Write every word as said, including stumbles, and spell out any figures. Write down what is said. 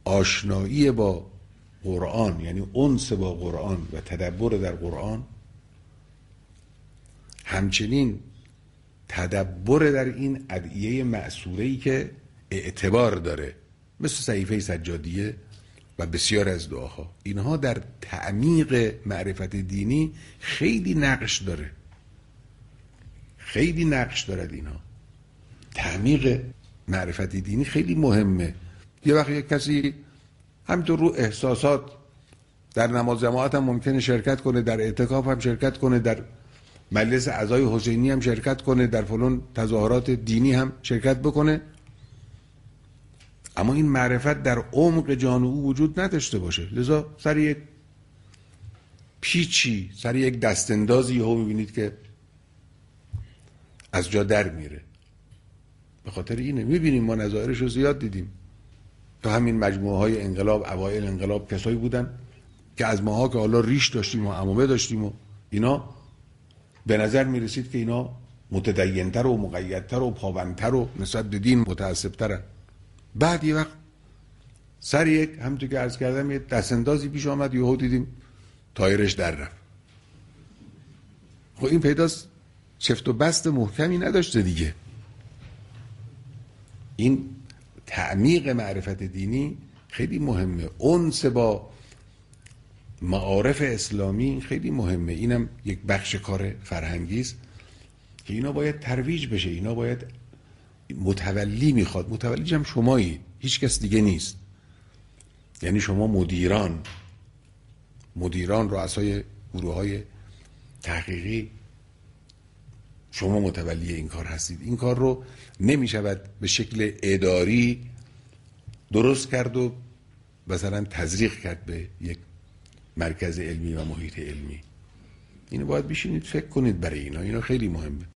آشنایی با قرآن، یعنی انس با قرآن و تدبر در قرآن، همچنین تدبر در این ادعیه مأثوره‌ای که اعتبار داره مثل صحیفه سجادیه و بسیار از دعاها، اینها در تعمیق معرفت دینی خیلی نقش داره، خیلی نقش دارد. اینها تعمیق معرفت دینی خیلی مهمه. یه وقت یک کسی همینطور رو احساسات در نماز جماعت هم ممکنه شرکت کنه، در اعتکاف هم شرکت کنه، در مجلس عزای حسینی هم شرکت کنه، در فلان تظاهرات دینی هم شرکت بکنه، اما این معرفت در عمق جان او وجود نداشته باشه. لذا سر یک پیچی، سر یک دستاندازی ها میبینید که از جا در میره. به خاطر اینه میبینیم، ما نظائرش رو زیاد دیدیم. تو همین مجموعه های انقلاب، اوایل انقلاب کسایی بودن که از ماها که حالا ریش داشتیم و عمامه داشتیم و اینا، به نظر میرسید که اینا متدینتر و مقیدتر و پابندتر و نسبت به دین متعصبترن. بعد یه وقت سر یک همونطور که عرض کردم یه دستاندازی پیش آمد، یهو دیدیم تایرش در رفت. خب این پیداست چفت و بست محکمی نداشته دیگه. این تعمیق معرفت دینی خیلی مهمه، انس با معارف اسلامی خیلی مهمه. اینم یک بخش کار فرهنگی است که اینا باید ترویج بشه، اینا باید متولی میخواد. متولیش هم شمایی، هیچ کس دیگه نیست. یعنی شما مدیران مدیران رؤسای گروه‌های تحقیقی، شما متولی این کار هستید. این کار رو نمیشود به شکل اداری درست کرد و مثلا تزریق کرد به یک مرکز علمی و محیط علمی. اینو باید بشینید فکر کنید برای اینا. اینا خیلی مهمه.